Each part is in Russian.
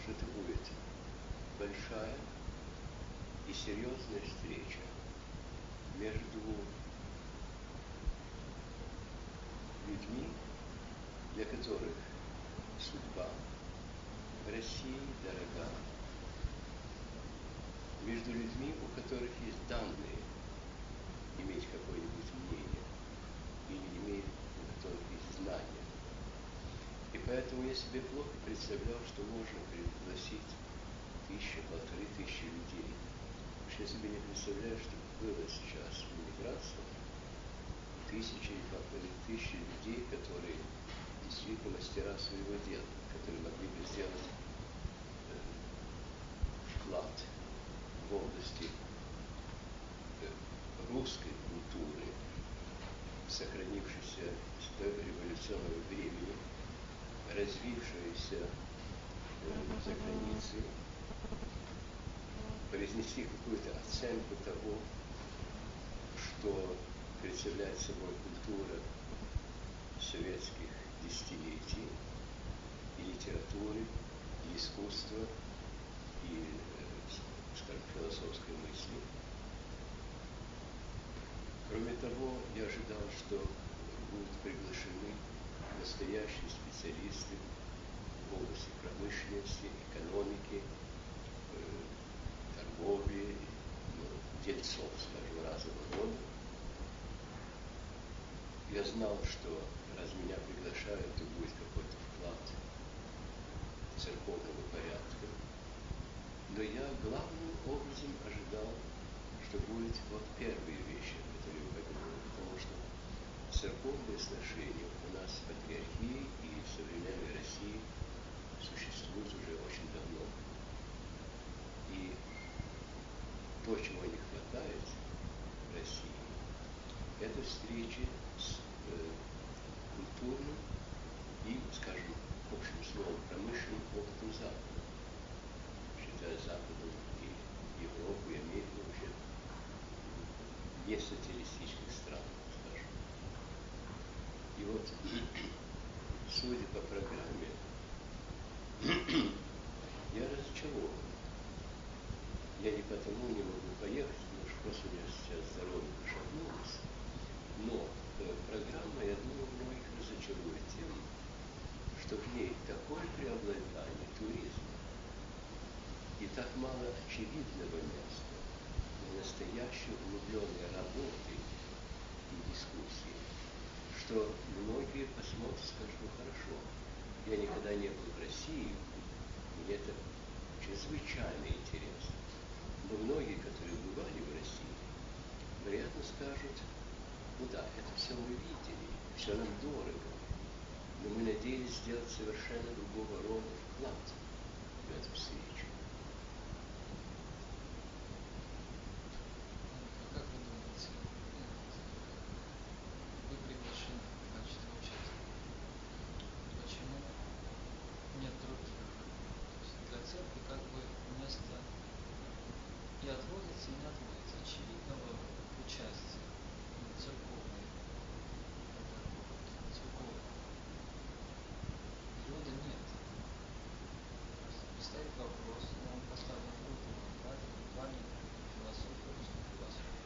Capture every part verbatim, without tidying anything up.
что это будет большая и серьезная встреча между людьми, для которых судьба России дорога, между людьми, у которых есть данные иметь какое-нибудь мнение, или иметь, у которых есть знания. И поэтому я себе плохо представлял, что можно пригласить тысячу, полторы тысячи людей. Потому что я себе не представляю, что было сейчас в эмиграции тысячи или полторы тысячи людей, которые действительно мастера своего дела, которые могли бы сделать э, вклад в области э, русской культуры, сохранившейся с дореволюционного времени, развившейся э, за границей, произнести какую-то оценку того, что представляет собой культура советских десятилетий, и литературы, и искусства, и, скажем, философской мысли. Кроме того, я ожидал, что будут приглашены настоящие специалисты в области промышленности, экономики, торговли, ну, дельцов, скажем, разного рода. Я знал, что раз меня приглашают, то будет какой-то вклад церковного порядка. Но я главным образом ожидал, что будет вот первые вещи, о которых я говорил, потому что церковные сношения у нас в патриархии и в современной России существуют уже очень давно. И то, чего не хватает в России, это встречи с э, культурным и, скажем, общим словом, промышленным опытом Запада. Считая Западом и Европу, и Америку вообще не социалистических стран, скажем. И вот, судя по программе, я разочарован. Я не потому не могу поехать, потому что просто у меня сейчас здоровье пошатнулось. Но э, программа, я думаю, многих разочарует тем, что в ней такое преобладание туризма и так мало очевидного места для настоящей углубленной работы и дискуссии, что многие посмотрят и скажут: ну хорошо, я никогда не был в России, мне это чрезвычайно интересно. Но многие, которые бывали в России, вероятно скажут: ну да, это все мы видели, все нам дорого, но мы надеялись сделать совершенно другого рода вклад в эту встречу. А как вы думаете, вы приглашены в качестве участника? Почему нет других? То есть для церкви как бы место и отводится, и не отводится очевидного участия церковной, церковного периода нет. Стоит вопрос, но он поставлен в другом плане, в плане философии, русской философии,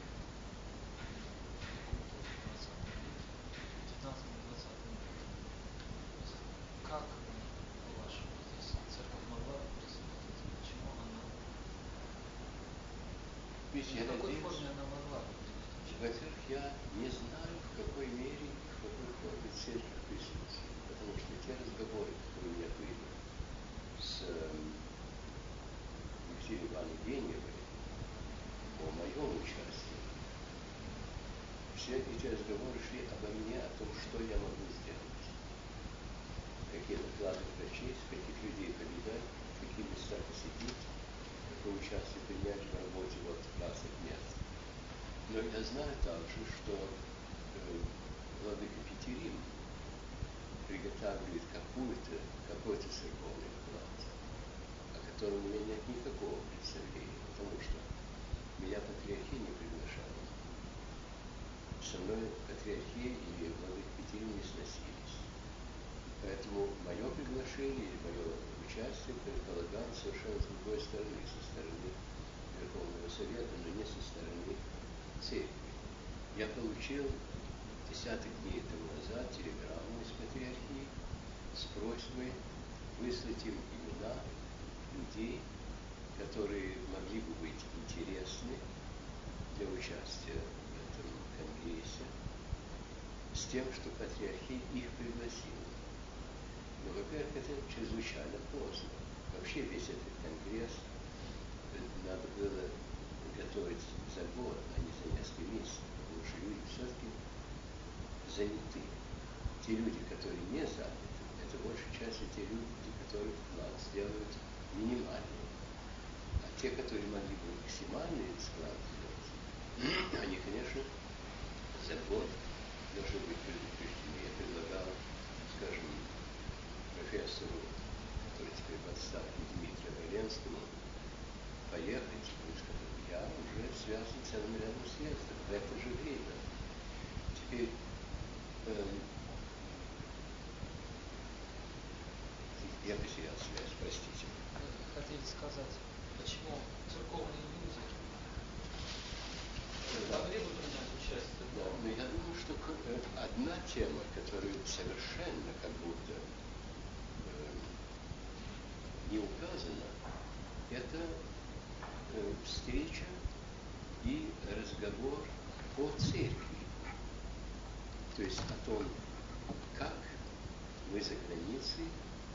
культуры в двадцатом веке, девятнадцатом-двадцатом веке. Как, по-вашему, здесь церковь могла бы присутствовать? Почему она Ведь в я какой надеюсь, форме она могла бы принять участие? во-первых, я не знаю, в какой мере и в какой форме церковь присутствует, потому что те разговоры, которые у меня были с Екатериной Ивановной Геньевой о моем участии, все эти разговоры шли обо мне, о том, что я могу сделать, какие доклады прочесть, каких людей повидать, в какие места посетить, какое участие принять в работе вот разных мест. Но я знаю также, что э, владыка Петерим приготавливает какую-то, какой-то церковный вклад, о котором у меня нет никакого представления, потому что меня патриархия не приглашала. Со мной патриархия и владыка Петерим не сносились. Поэтому моя мое приглашение и мое участие предполагало совершенно с другой стороны, со стороны Верховного Совета, но не со стороны церкви. Я получил десяток дней тому назад телеграмму из патриархии с просьбой выслать им имена людей, которые могли бы быть интересны для участия в этом конгрессе, с тем, что патриархия их пригласила. Но, во-первых, это чрезвычайно поздно. Вообще весь этот конгресс надо было готовить за год, а не за несколько месяцев, потому что люди все-таки заняты. Те люди, которые не заняты, это большей части те люди, которые вклад сделают минимальный. А те, которые могли бы максимальный вклад сделать, они, конечно, за год должны быть предупреждены. Я предлагал, скажем, профессору, который теперь в отставке, Дмитрию Валенскому, поехать, и сказать, я уже связан с целым рядом съездов в это же время. Теперь эм, я потерял связь, простите. Хотели сказать, почему церковные люди могли бы принять участие? Да, но я думаю, что одна тема, которая совершенно как будто э, не указана, это э, встреча и разговор о церкви. То есть о том, как мы за границей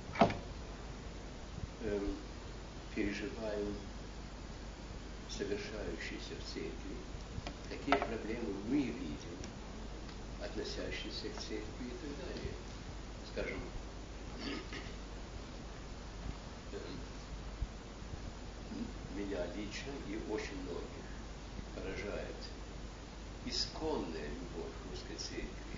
э, переживаем совершающиеся в церкви, какие проблемы мы видим, относящиеся к церкви и так далее. Скажем, меня лично и очень многих поражает исконная любовь русской церкви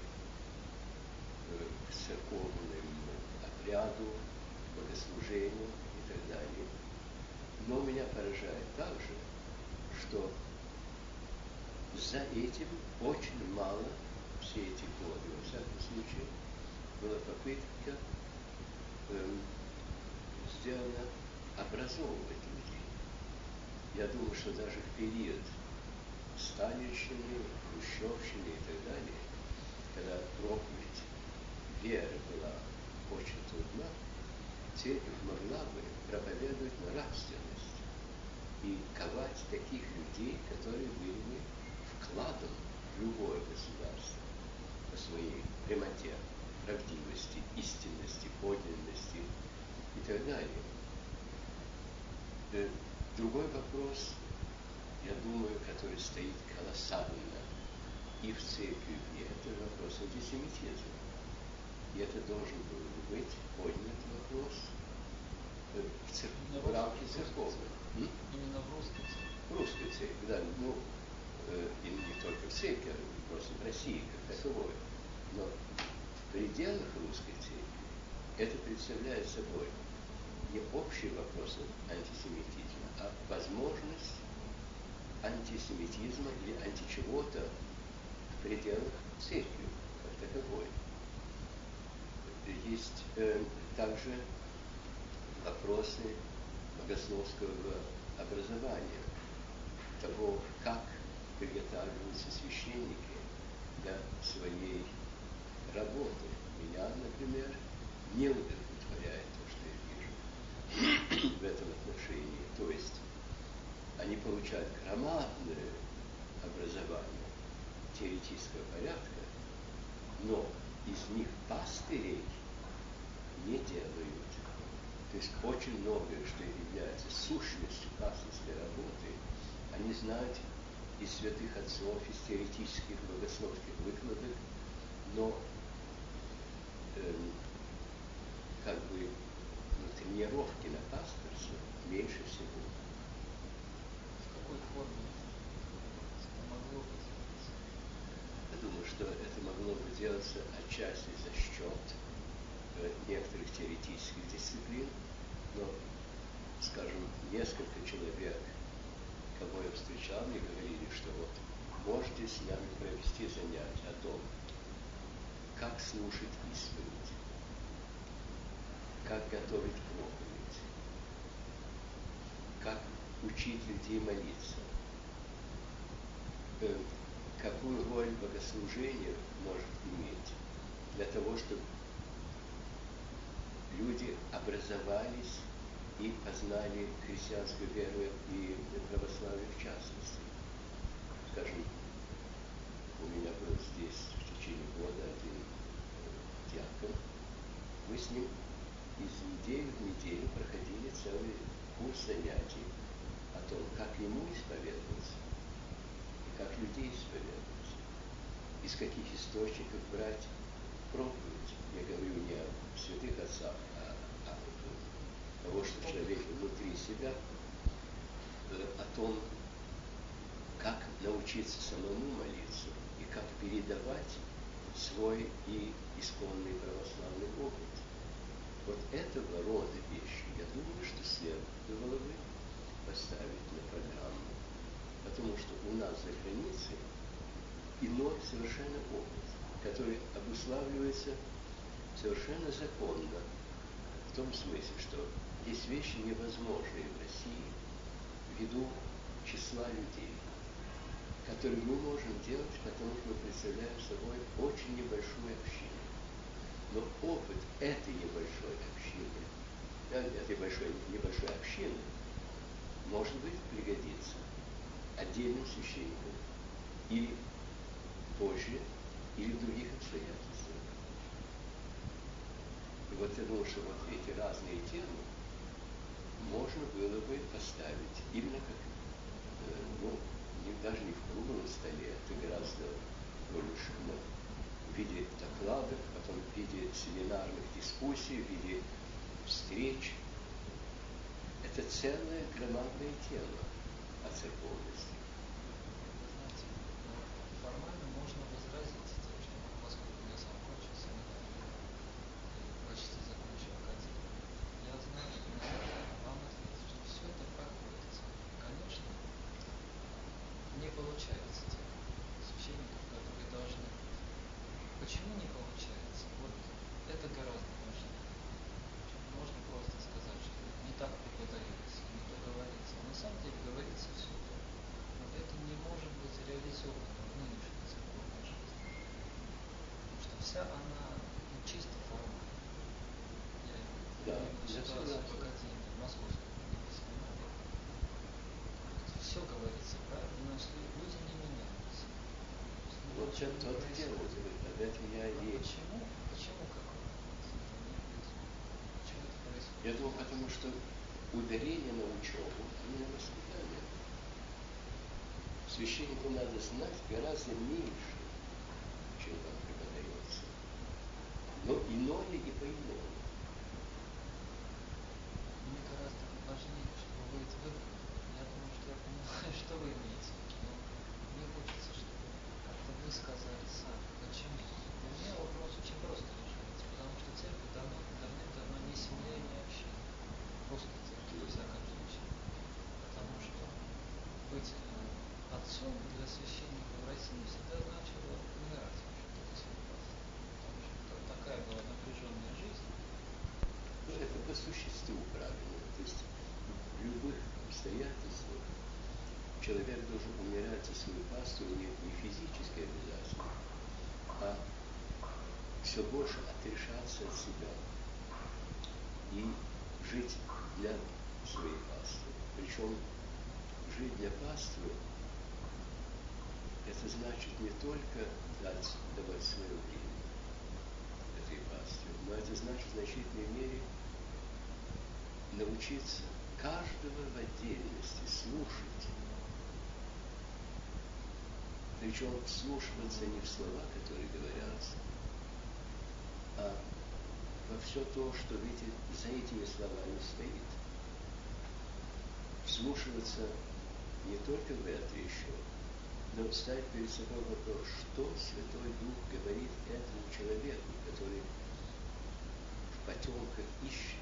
к церковному обряду, богослужению и так далее. Но меня поражает также, что за этим очень мало все эти годы, во всяком случае, была попытка эм, сделана образовывать людей. Я думаю, что даже в период сталинщины, хрущевщины и так далее, когда проповедь веры была очень трудна, церковь могла бы проповедовать нравственность и ковать таких людей, которые были бы вкладом в любое государство по своей прямоте, правдивости, истинности, подлинности и так далее. Другой вопрос, я думаю, который стоит колоссально и в церкви, и это вопрос антисемитизма. И это должен был быть поднят вопрос в, церк... в рамке церковной. Именно в русской церкви. В русской церкви, да. Ну, э, и не только в церкви, а просто в России как таковой. Но в пределах русской церкви это представляет собой не общий вопрос антисемитизма, а возможность антисемитизма или античего-то в пределах церкви как таковой. Есть э, также вопросы богословского образования, того, как приготавливаются священники для своей работы. Меня, например, не удовлетворяет то, что я вижу в этом отношении. То есть они получают громадное образование теоретического порядка, но из них пастырей не делают. То есть очень многое, что является сущностью пасторской работы, они знают из святых отцов, из теоретических богословских выкладок, но эм, как бы ну, тренировки на пасторство меньше всего. В какой форме это могло бы делаться? Я думаю, что это могло бы делаться отчасти за счет э, некоторых теоретических дисциплин, но, скажем, несколько человек, кого я встречал, мне говорили, что вот можете с нами провести занятия о том, как слушать исповедь. как готовить проповедь, как учить людей молиться, э, какую роль богослужение может иметь для того, чтобы люди образовались и познали христианскую веру и православие в частности. Скажем, у меня был здесь в течение года один диакон. Мы с ним из недели в неделю проходили целый курс занятий о том, как ему исповедоваться и как людей исповедоваться, из каких источников брать проповедь. Я говорю не о святых отцах, а о того, что человек внутри себя, о том, как научиться самому молиться и как передавать свой и исконный православный опыт. Вот этого рода вещи, я думаю, что следовало бы поставить на программу, потому что у нас за границей иной совершенно опыт, который обуславливается совершенно законно, в том смысле, что есть вещи невозможные в России ввиду числа людей, которые мы можем делать, потому что мы представляем собой очень небольшую общину. Но опыт этой небольшой общины, этой большой, небольшой общины, может быть, пригодится отдельным священникам или позже, или в других обстоятельствах. И вот я думаю, что вот эти разные темы можно было бы поставить именно как, ну, не, даже не в круглом столе, это гораздо больше, но в виде докладов, потом в виде семинарных дискуссий, в виде встреч. Это целая громадная тема о церковности. Знаете, формально можно возразить тем, что поскольку я сам кончил семинарию и почти закончил академию, я знаю, наверное, вам ответить, что все это проходит. Конечно, не получается тех священников, которые должны. Почему не получается? Вот это гораздо важнее. Можно просто сказать, что не так преподается, не то говорится. На самом деле говорится все то. Но это не может быть реализовано в нынешней церковной жизни. Потому что вся она ну, чисто формальна. Я Да, имею ситуацию в академии, в Московской академии семинарии. Все говорится правильно, но люди не меняются. Вот это тот дело, об этом я и... Почему? Почему как это не происходит? Почему это происходит? Я думаю, потому что ударение на учебу, а не на воспитание. Священнику надо знать гораздо меньше, чем вам преподается. Но иное и по-иному. Мне гораздо важнее, чтобы вы это выдали. Я думаю, что я понимаю, что вы имеете в виду. Но мне хочется, чтобы как-то вы сказали сами, почему. Для меня вопрос очень просто решается, потому что церковь давно, давным-давно не семья и не община. Русская церковь, во всяком случае. Потому что быть э, отцом для священника в России всегда значило умирать вообще-то за свой паству. Потому что такая была напряженная жизнь. Ну, это по существу правильно. То есть в любых обстоятельствах человек должен умирать за свою паству не, не физически обязательно, а все больше отрешаться от себя и жить для своей паствы. Причем жить для паствы это значит не только дать, давать свое время этой пастве, но это значит в значительной мере научиться каждого в отдельности слушать. Причем вслушиваться не в слова, которые говорятся, а во все то, что эти, за этими словами стоит. Вслушиваться не только в это еще, но ставить перед собой вопрос, что Святой Дух говорит этому человеку, который в потемках ищет.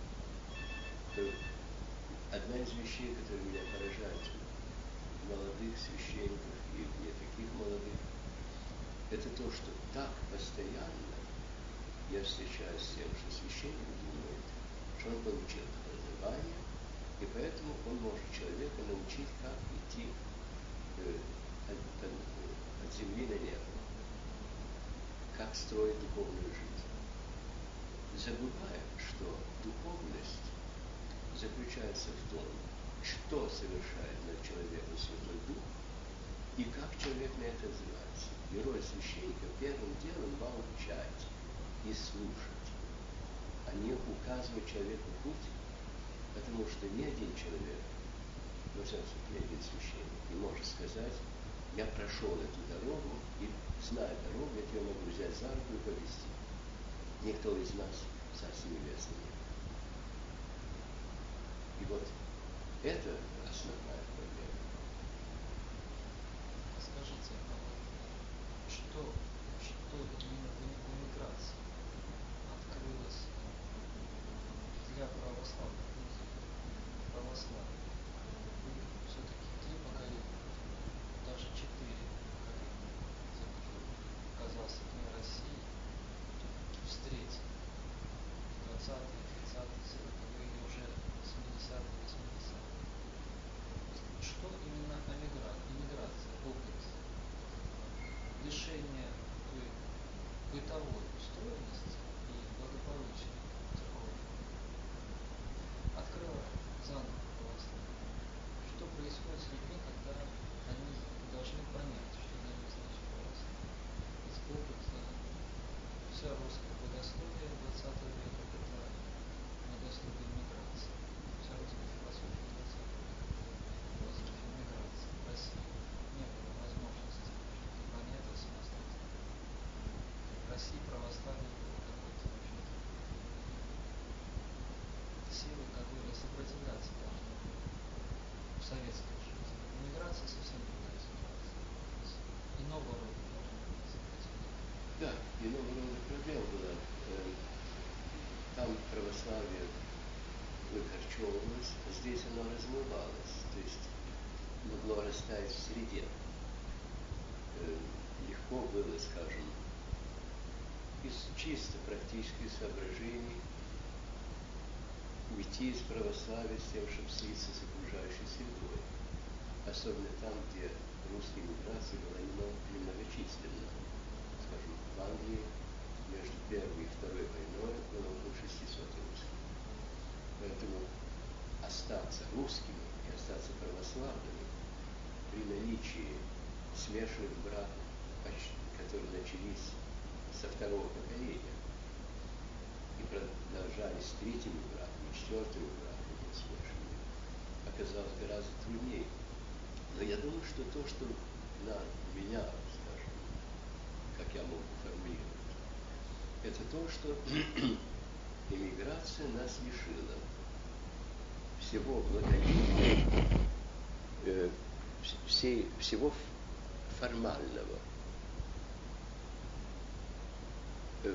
Одна из вещей, которая меня поражает в молодых священниках и не таких молодых, это то, что так постоянно я встречаюсь с тем, что священник думает, что он получил образование, и поэтому он может человека научить, как идти э, от, от, от земли на небо, как строить духовную жизнь. Забывая, что духовность заключается в том, что совершает над человеком Святой Дух, и как человек на это отзывается. И роль священника первым делом молчать и слушать, а не указывать человеку путь, потому что ни один человек, во всяком случае, ни один священник не может сказать: я прошел эту дорогу, и, зная дорогу, я тебя могу взять за руку и повести. Никто из нас Царство Небесное нет. И вот это основная проблема. Скажите, а вот что, что именно в эмиграции открылось для православных людей, православия? Вы все-таки три поколения, даже четыре поколения, те, кто оказался вне России, встретили двадцатые, тридцатые, сороковые и уже семидесятые, восьмидесятые. Что именно эмиграция, опыт лишения той бытовой устроенности и благополучия церковного открывает заново православие? Что происходит с людьми, когда они должны понять, что для них значит православие? Ведь опыт, вся русская богословие двадцатого века – это богословие миграции. Вся русская философия двадцатого века – философия миграции. В России не было возможности понять это самостоятельно. В России православие было какой-то, в общем-то, силой, которая сопротивляться должна была в советской жизни. Миграция совсем другая ситуация. Иного рода должна была сопротивляться. Да, иного рода проблема была. Там православие выкорчевывалось, а здесь оно размывалось, то есть могло растаять в среде. Легко было, скажем, из чисто практических соображений уйти из православия с тем, чтобы слиться с окружающей средой. Особенно там, где русская миграция была немногочисленна. Скажем, в Англии между Первой и Второй войной было около шестисот русских. Поэтому остаться русскими и остаться православными при наличии смешанных браков, которые начались со второго поколения и продолжались третьими браками, четвертыми браками смешанными, оказалось гораздо труднее. Но я думаю, что то, что на меня, скажем, как я могу формулировать, это то, что эмиграция нас лишила всего благодетельного, э, всей, всего формального. Э,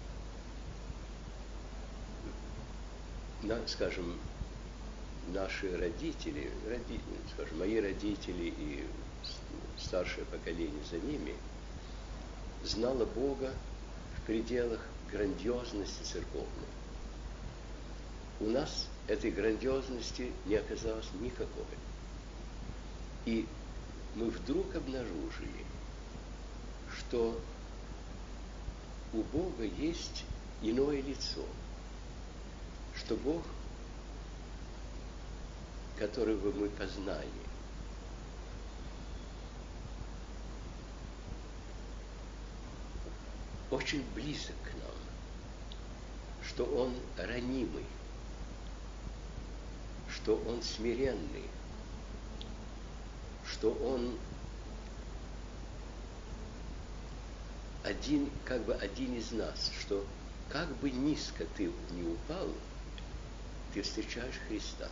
на, скажем, наши родители, родители, скажем, мои родители и старшее поколение за ними знало Бога в пределах грандиозности церковной. У нас этой грандиозности не оказалось никакой. И мы вдруг обнаружили, что у Бога есть иное лицо, что Бог, которого мы познали, очень близок к нам, что Он ранимый, что Он смиренный, что Он один, как бы один из нас, что как бы низко ты ни упал, ты встречаешь Христа.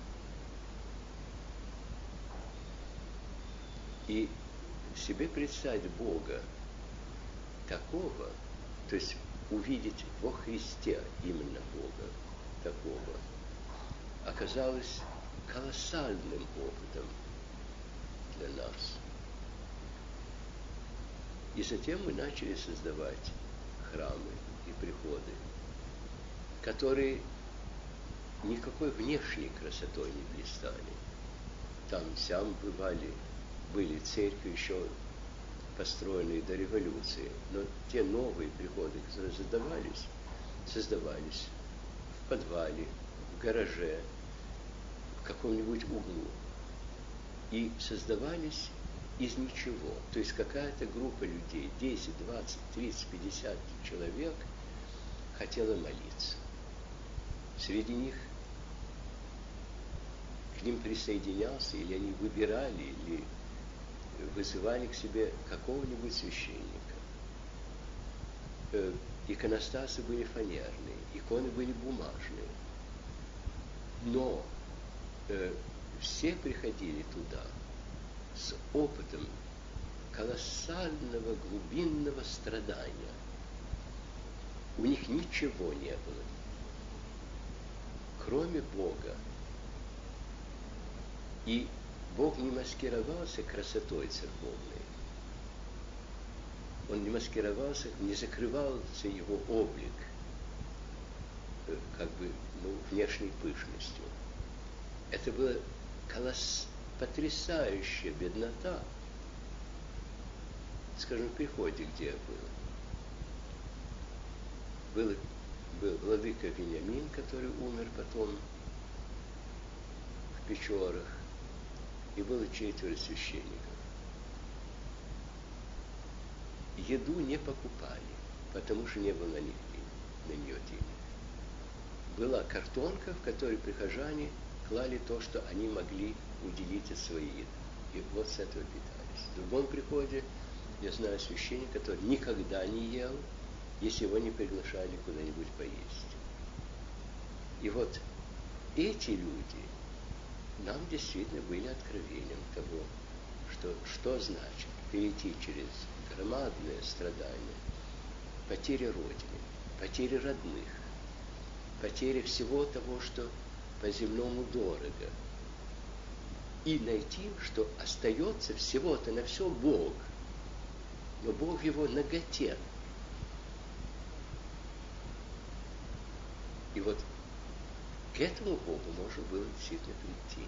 И себе представить Бога такого, то есть увидеть во Христе именно Бога такого, оказалось колоссальным опытом для нас. И затем мы начали создавать храмы и приходы, которые никакой внешней красотой не блистали. Там сям бывали, были церкви еще построенные до революции, но те новые приходы, которые создавались, создавались в подвале, в гараже, в каком-нибудь углу. И создавались из ничего. То есть какая-то группа людей, десять, двадцать, тридцать, пятьдесят человек, хотела молиться. Среди них к ним присоединялся, или они выбирали, или вызывали к себе какого-нибудь священника. Э, иконостасы были фанерные, иконы были бумажные. Но э, все приходили туда с опытом колоссального глубинного страдания. У них ничего не было, кроме Бога. И Бог не маскировался красотой церковной. Он не маскировался, не закрывался его облик, как бы, ну, внешней пышностью. Это была колосс... потрясающая беднота. Скажем, в приходе, где я был. Был, был владыка Вениамин, который умер потом в Печорах, и было четверо священников. Еду не покупали, потому что не было на них денег, на нее денег. Была картонка, в которой прихожане клали то, что они могли уделить от своей еды. И вот с этого питались. В другом приходе я знаю священника, который никогда не ел, если его не приглашали куда-нибудь поесть. И вот эти люди нам действительно были откровением того, что, что значит перейти через громадное страдание, потеря Родины, потеря родных, потеря всего того, что по-земному дорого, и найти, что остается всего-то на все Бог, но Бог в его наготе. И вот к этому Богу можно было действительно прийти.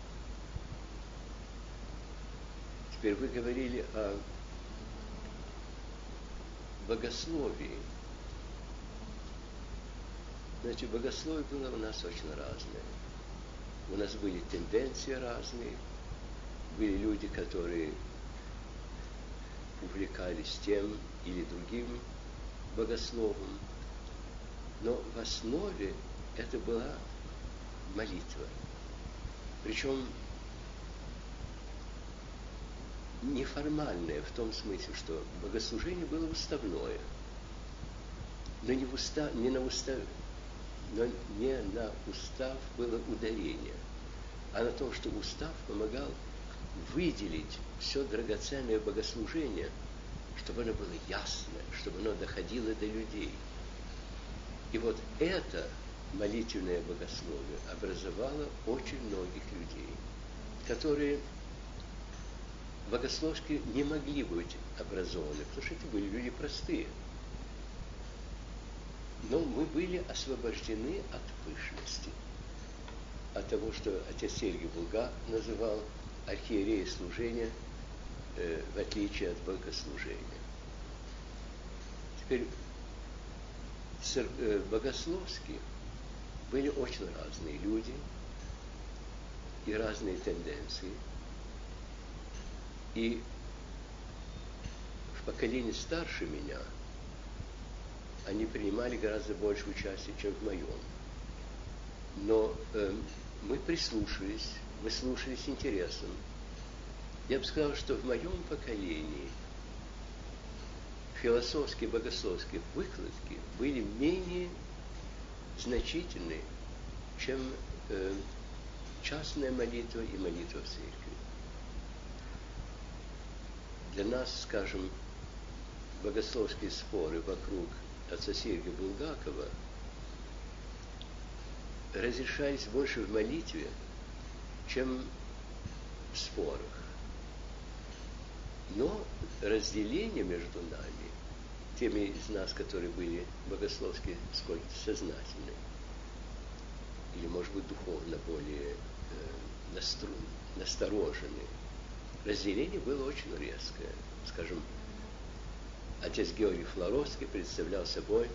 Теперь вы говорили о богословии. Значит, богословие было у нас очень разное. У нас были тенденции разные, были люди, которые увлекались тем или другим богословом, но в основе это была молитва. Причем неформальное в том смысле, что богослужение было уставное, но не, в уста, не, на, устав, но не на устав было ударение, а на том, что устав помогал выделить все драгоценное богослужение, чтобы оно было ясное, чтобы оно доходило до людей. И вот это молитвенное богословие образовало очень многих людей, которые богословски не могли быть образованы, потому что это были люди простые. Но мы были освобождены от пышности, от того, что отец Сергий Булгак называл архиерея служения, э, в отличие от богослужения. Теперь цер- э, богословски были очень разные люди и разные тенденции. И в поколении старше меня они принимали гораздо больше участия, чем в моем. Но э, мы прислушались, мы слушали с интересом. Я бы сказал, что в моем поколении философские, богословские выкладки были менее значительны, чем э, частная молитва и молитва в церкви. Для нас, скажем, богословские споры вокруг отца Сергия Булгакова разрешались больше в молитве, чем в спорах. Но разделение между нами, теми из нас, которые были богословски сколько-то сознательны, или, может быть, духовно более э, настру... насторожены. Разделение было очень резкое. Скажем, отец Георгий Флоровский представлял собой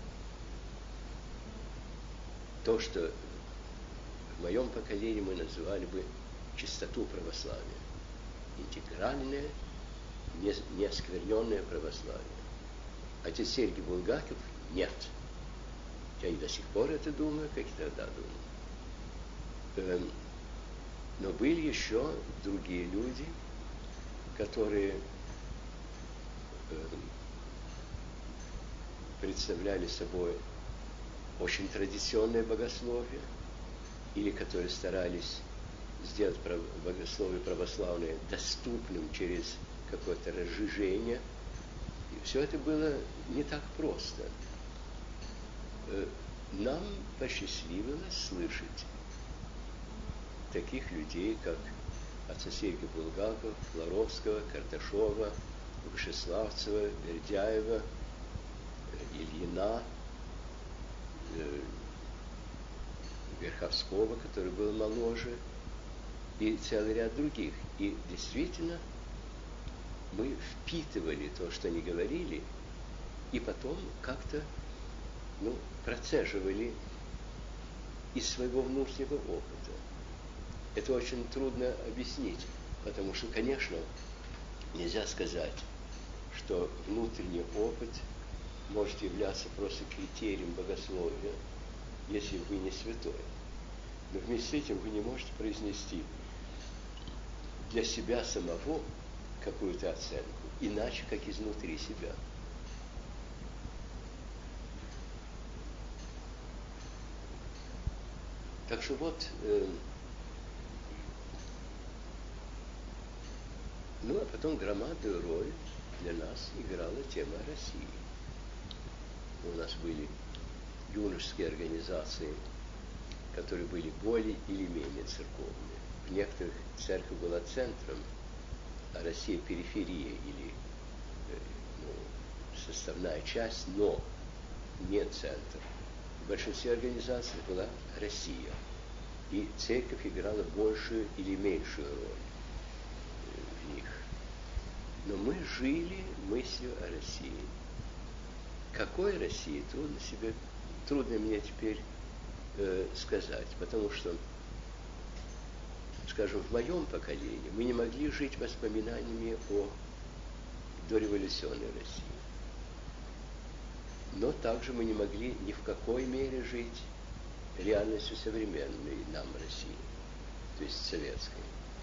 то, что в моем поколении мы называли бы чистоту православия. Интегральное, неоскверненное православие. Отец Сергий Булгаков – нет. Я и до сих пор это думаю, как и тогда думаю. Но были еще другие люди, которые представляли собой очень традиционное богословие, или которые старались сделать богословие православное доступным через какое-то разжижение. И все это было не так просто. Нам посчастливилось слышать таких людей, как отца Сергия Булгакова, Флоровского, Карташова, Вышеславцева, Бердяева, Ильина, Верховского, который был моложе, и целый ряд других. И действительно, мы впитывали то, что они говорили, и потом как-то ну, процеживали из своего внутреннего опыта. Это очень трудно объяснить, потому что, конечно, нельзя сказать, что внутренний опыт может являться просто критерием богословия, если вы не святой. Но вместе с этим вы не можете произнести для себя самого какую-то оценку, иначе, как изнутри себя. Так что вот, э, ну а потом громадную роль для нас играла тема России. У нас были юношеские организации, которые были более или менее церковные. В некоторых церковь была центром, а Россия периферия или э, ну, составная часть, но не центр. В большинстве организаций была Россия, и церковь играла большую или меньшую роль в них. Но мы жили мыслью о России. Какой России, трудно себе, трудно мне теперь э, сказать, потому что, скажем, в моем поколении мы не могли жить воспоминаниями о дореволюционной России. Но также мы не могли ни в какой мере жить реальностью современной нам России, то есть советской.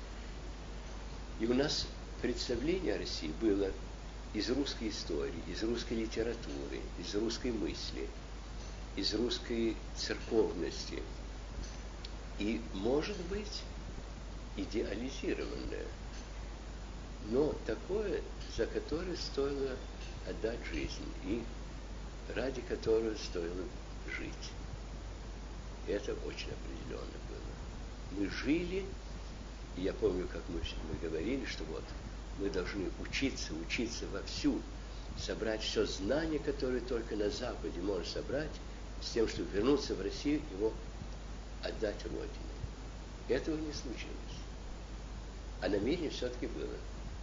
И у нас представление о России было из русской истории, из русской литературы, из русской мысли, из русской церковности. И, может быть, идеализированное, но такое, за которое стоило отдать жизнь и ради которого стоило жить. И это очень определенно было. Мы жили, и я помню, как мы, мы говорили, что вот мы должны учиться, учиться вовсю, собрать все знание, которое только на Западе можно собрать, с тем, чтобы вернуться в Россию, его отдать Родине. Этого не случилось. А намерение все-таки было.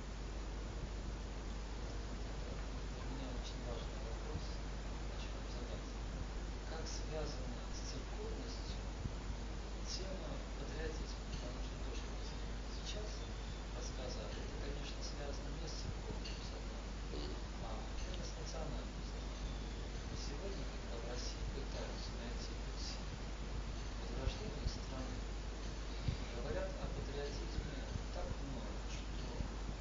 Связано с церковностью тема патриотизма, потому что то, что вы сейчас рассказали, это, конечно, связано не с церковным сознанием, а это с национальным сознанием. Сегодня, когда в России пытаются найти путь возрождения страны, говорят о патриотизме так много, что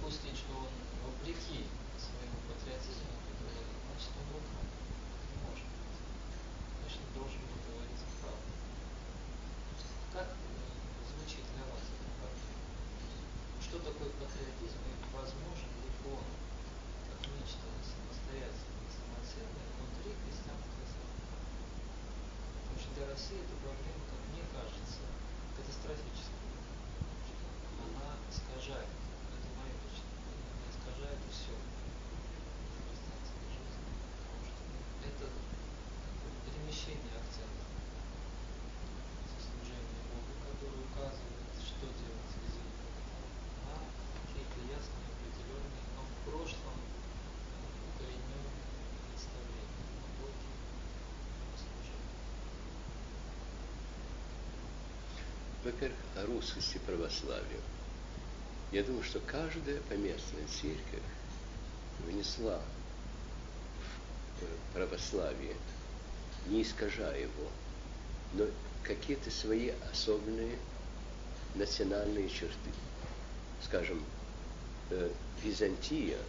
допустить, что он вопреки своему патриотизму говорит, значит он лукав. Не может быть. Конечно, должен был говорить правду. Как э, звучит для вас это правда? Что такое патриотизм и возможен ли он как нечто самостоятельное, самоценное внутри христианской церкви? Потому что для России эта проблема, как мне кажется, катастрофическая. Она искажает, это мое личное мнение, она искажает все в христианской жизни. Потому что это такое перемещение акцента со служения Богу, который указывает, что делать с визитом, на какие-то ясные, определенные, но в прошлом укорененные представления о Боге и о служении. Во-первых, о русскости православия. Я думаю, что каждая поместная церковь внесла в православие, не искажая его, но какие-то свои особенные национальные черты. Скажем, Византия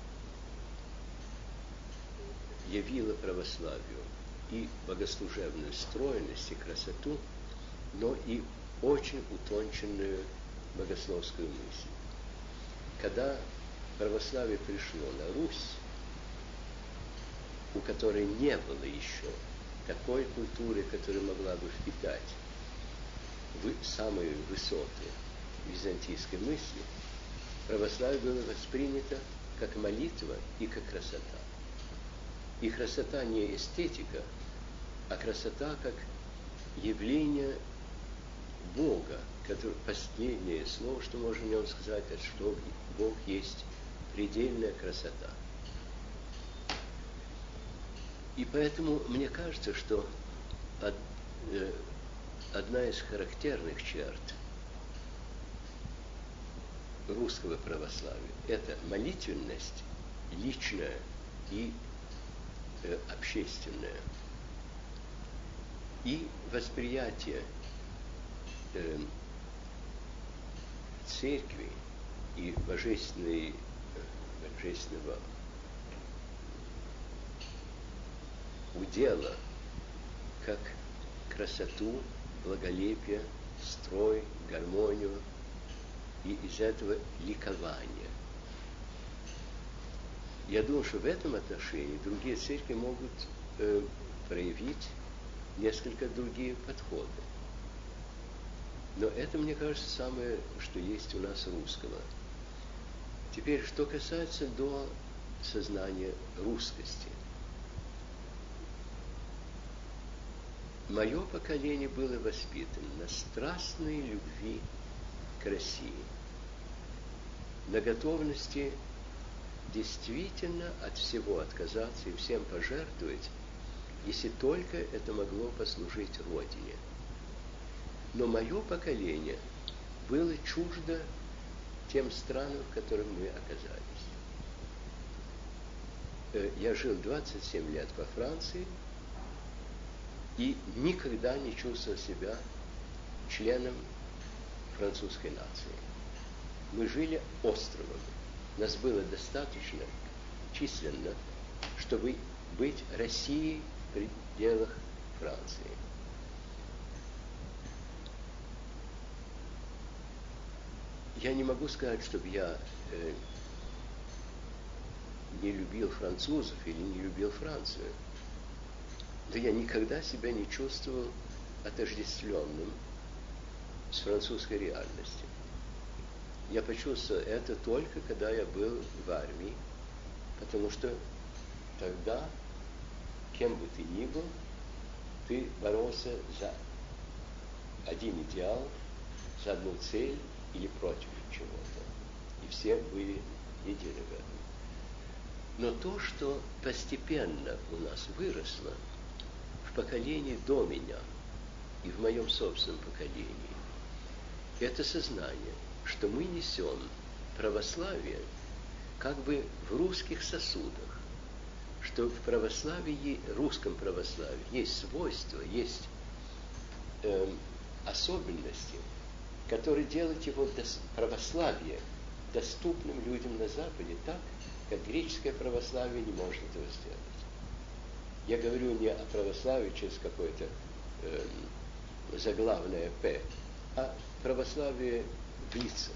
явила православию и богослужебную стройность и красоту, но и очень утонченную богословскую мысль. Когда православие пришло на Русь, у которой не было еще такой культуры, которая могла бы впитать в самые высоты византийской мысли, православие было воспринято как молитва и как красота. И красота не эстетика, а красота как явление Бога, который, последнее слово, что можно о нем сказать, это что Бог есть предельная красота. И поэтому мне кажется, что од, э, одна из характерных черт русского православия – это молитвенность личная и э, общественная, и восприятие э, церкви и божественной, божественного удела как красоту, благолепие, строй, гармонию, и из этого ликование. Я думаю, что в этом отношении другие церкви могут э, проявить несколько другие подходы. Но это, мне кажется, самое, что есть у нас русского. Теперь, что касается до сознания русскости. Мое поколение было воспитано на страстной любви к России, на готовности действительно от всего отказаться и всем пожертвовать, если только это могло послужить Родине. Но мое поколение было чуждо тем странам, в которых мы оказались. Я жил двадцать семь лет во Франции и никогда не чувствовал себя членом французской нации. Мы жили островом. Нас было достаточно численно, чтобы быть Россией в пределах Франции. Я не могу сказать, чтобы я э, не любил французов или не любил Францию. Но я никогда себя не чувствовал отождествленным с французской реальностью. Я почувствовал это только, когда я был в армии, потому что тогда, кем бы ты ни был, ты боролся за один идеал, за одну цель или против чего-то. И все были едины в этом. Но то, что постепенно у нас выросло в поколении до меня и в моем собственном поколении, это сознание, что мы несем православие как бы в русских сосудах, что в православии, русском православии есть свойства, есть э, особенности, которые делают его дос, православие доступным людям на Западе так, как греческое православие не может этого сделать. Я говорю не о православии через какое-то э, заглавное «П», а православие в лицах.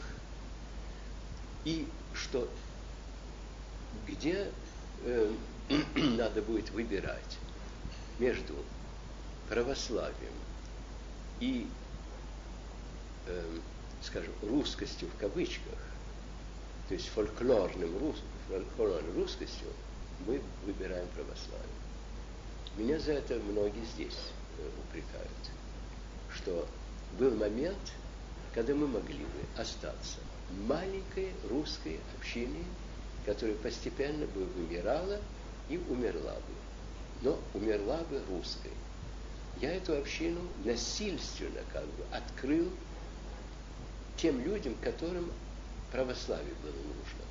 И что где э, надо будет выбирать между православием и, э, скажем, русскостью в кавычках, то есть фольклорным рус, фольклорной русскостью, мы выбираем православие. Меня за это многие здесь э, упрекают, что был момент, когда мы могли бы остаться маленькой русской общиной, которая постепенно бы вымирала и умерла бы, но умерла бы русской. Я эту общину насильственно как бы открыл тем людям, которым православие было нужно.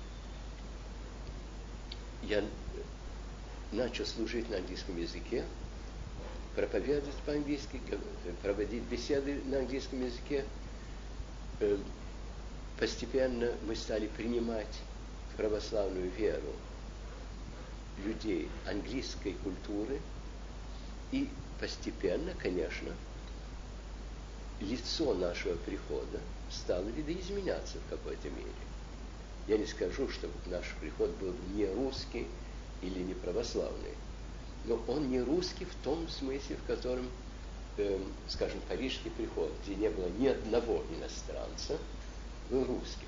Я начал служить на английском языке, проповедовать по-английски, проводить беседы на английском языке. Постепенно мы стали принимать в православную веру людей английской культуры, и постепенно, конечно, лицо нашего прихода стало видоизменяться в какой-то мере. Я не скажу, что наш приход был не русский или не православный, но он не русский в том смысле, в котором, э, скажем, парижский приход, где не было ни одного иностранца, был русским.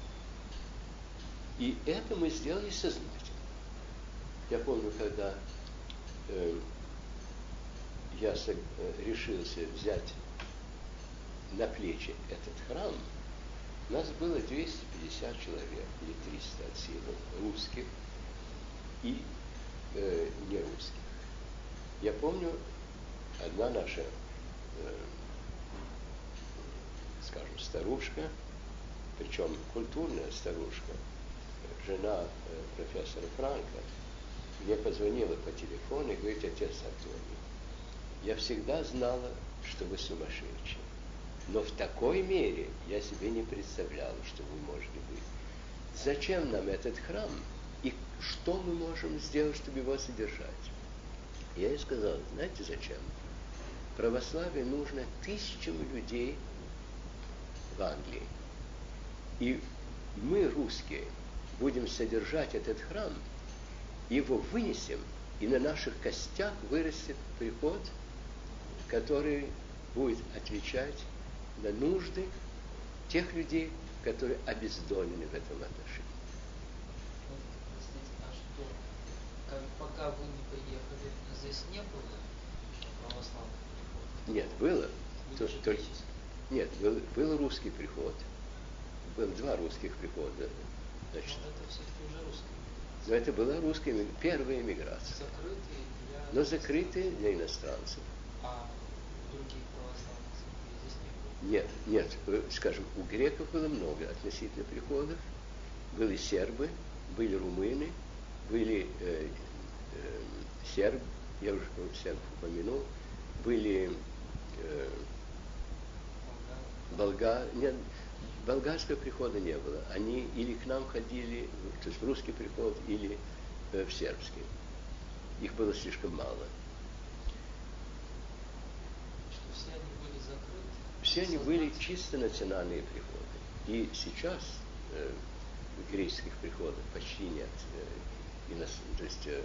И это мы сделали сознательно. Я помню, когда э, я со, э, решился взять на плечи этот храм, у нас было двести пятьдесят человек, или триста от силы, русских и э, нерусских. Я помню, одна наша, э, скажем, старушка, причем культурная старушка, жена э, профессора Франка, мне позвонила по телефону и говорит: отец Антоний, я всегда знала, что вы сумасшедший, но в такой мере я себе не представляла, что вы можете быть. Зачем нам этот храм и что мы можем сделать, чтобы его содержать? Я ей сказал: знаете зачем? Православие нужно тысячам людей в Англии. И мы, русские, будем содержать этот храм, его вынесем, и на наших костях вырастет приход, который будет отвечать на нужды тех людей, которые обездолены в этом отношении. Простите, а что, как, пока вы не приехали, здесь не было православных приходов? Нет, было. То, что, нет, был, был русский приход. Было два русских прихода. Значит, но это все-таки уже русская миграция. Но это была русская, первая миграция. Закрытые для... Но закрытые для иностранцев. А других православных церквей здесь не было? Нет, нет, скажем, у греков было много относительно приходов. Были сербы, были румыны, были э, э, серб, я уже серб упомянул, были э, болгар, нет, болгарского прихода не было. Они или к нам ходили, то есть в русский приход, или э, в сербский. Их было слишком мало. Что все они были закрыты? Все они были чисто национальные приходы. И сейчас э, в греческих приходах почти нет э, инос... то есть, э,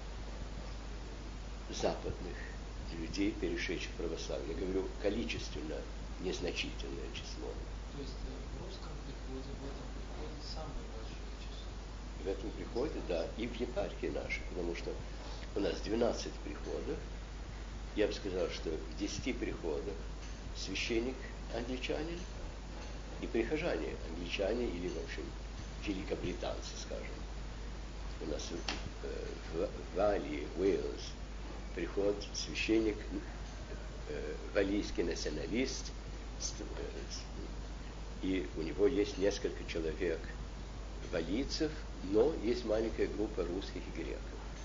западных людей, перешедших в православие. Я говорю количественно незначительное число. То есть в русском приходе, в этом приходе самое большое число? В этом приходе, да, и в епархии нашей, потому что у нас двенадцать приходов. Я бы сказал, что в десяти приходах священник англичанин и прихожане англичане или, в общем, великобританцы, скажем. У нас э, в Валии, Уэльс, приход священник, э, валийский националист, и у него есть несколько человек валийцев, но есть маленькая группа русских и греков.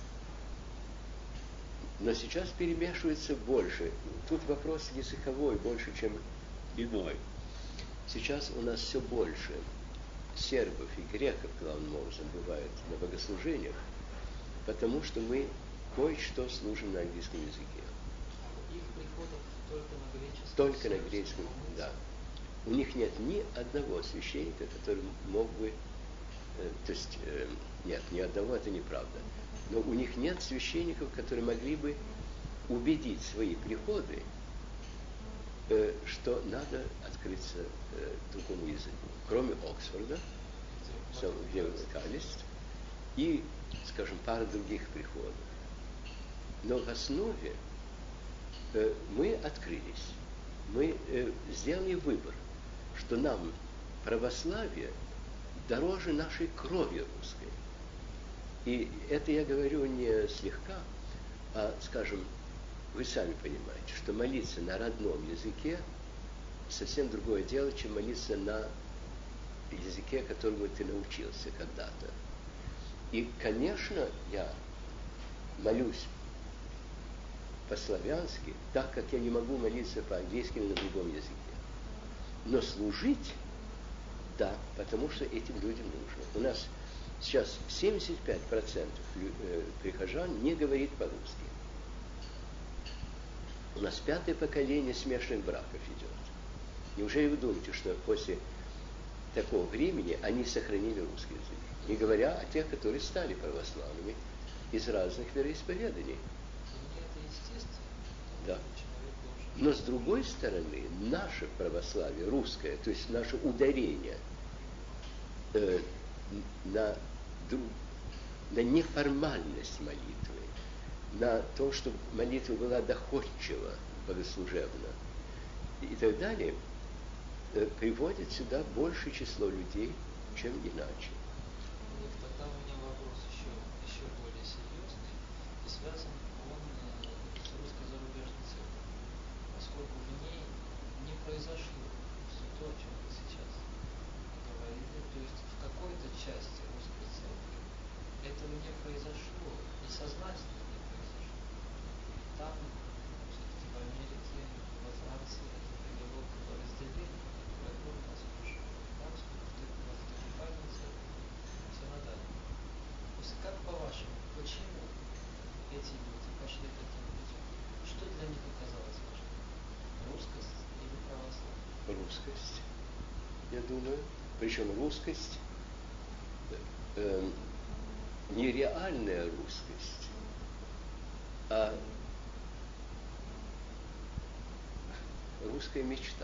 Но сейчас перемешивается больше. Тут вопрос языковой больше, чем иной. Сейчас у нас все больше сербов и греков, главным образом, бывает на богослужениях, потому что мы кое-что служим на английском языке. Их приходов только на греческом. Только на греческом, да. У них нет ни одного священника, который мог бы, э, то есть, э, нет, ни одного, это неправда, но у них нет священников, которые могли бы убедить свои приходы, э, что надо открыться э, другому языку, кроме Оксфорда, где Калист, и, скажем, пара других приходов. Но в основе э, мы открылись, мы э, сделали выбор, что нам православие дороже нашей крови русской. И это я говорю не слегка, а, скажем, вы сами понимаете, что молиться на родном языке совсем другое дело, чем молиться на языке, которому ты научился когда-то. И, конечно, я молюсь по-славянски, так как я не могу молиться по-английски или на другом языке. Но служить, да, потому что этим людям нужно. У нас сейчас семьдесят пять процентов прихожан не говорит по-русски. У нас пятое поколение смешанных браков идет. Неужели вы думаете, что после такого времени они сохранили русский язык? Не говоря о тех, которые стали православными из разных вероисповеданий. Это естественно. Да. Но с другой стороны, наше православие, русское, то есть наше ударение э, на, на неформальность молитвы, на то, чтобы молитва была доходчива, богослужебна и так далее, э, приводит сюда большее число людей, чем иначе. Нет, тогда у меня вопрос еще, еще более серьезный, и связан он с русской зарубежной церковью, поскольку в ней не произошло все то, о чем вы сейчас говорили, то есть в какой-то части русской церкви этого не произошло, и сознательно не произошло. Там, все-таки в Америке, во Франции это привело к разделению, которое было нас слушало в христианскую, в автокефальную церковь, синодальную. То есть как по-вашему, почему эти люди пошли таким путем? Что для них оказалось важнее? Русскость или православие? Русскость, я думаю. Причем русскость, э, не реальная русскость, а русская мечта.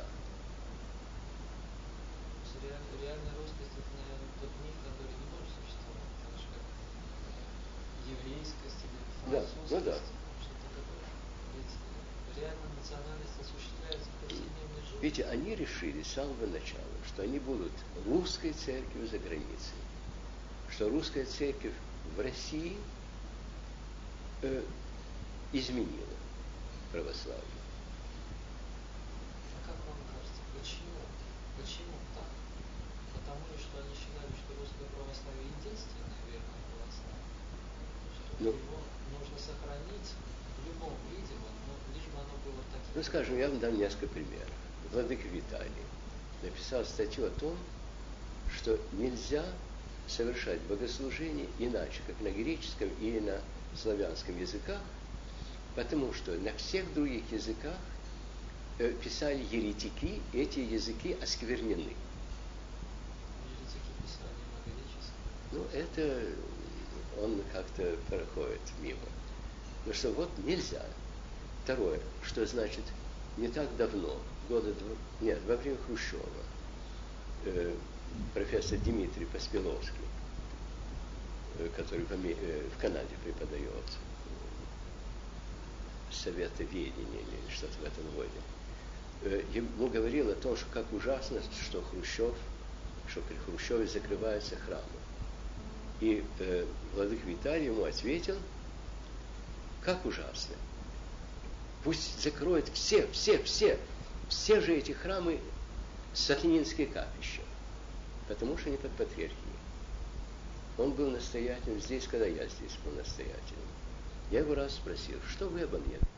Реаль, реальная русскость это, наверное, тот миф, который не может существовать, так же как еврейскость или французскость, да, ну да. что-то такое. Ведь реальная национальность осуществляется в повседневной жизни. Видите, они решили с самого начала, что они будут русской церковью за границей, что русская церковь в России э, изменила православие. А как вам кажется, почему? Почему так? Потому ли, что они считали, что русское православие единственное верное православие, что ну, его нужно сохранить в любом виде, но лишь бы оно было таким. Ну, скажем, я вам дам несколько примеров. Владыка Виталий написал статью о том, что нельзя совершать богослужение иначе, как на греческом или на славянском языках, потому что на всех других языках э, писали еретики, и эти языки осквернены. Еретики писали на греческом. Ну, это он как-то проходит мимо. Ну что, вот нельзя. Второе, что значит, не так давно, года два, нет, во время Хрущева, э, профессор Дмитрий Поспеловский, э, который в, э, в Канаде преподает э, советоведение или что-то в этом роде, э, ему говорил о том, что как ужасно, что Хрущев, что при Хрущеве закрываются храмы. И э, владыка Виталий ему ответил, как ужасно. Пусть закроют все, все, все, все же эти храмы сатанинские капища, потому что они под патриархией. Он был настоятелем здесь, когда я здесь был настоятелем. Я его раз спросил, что вы обо мне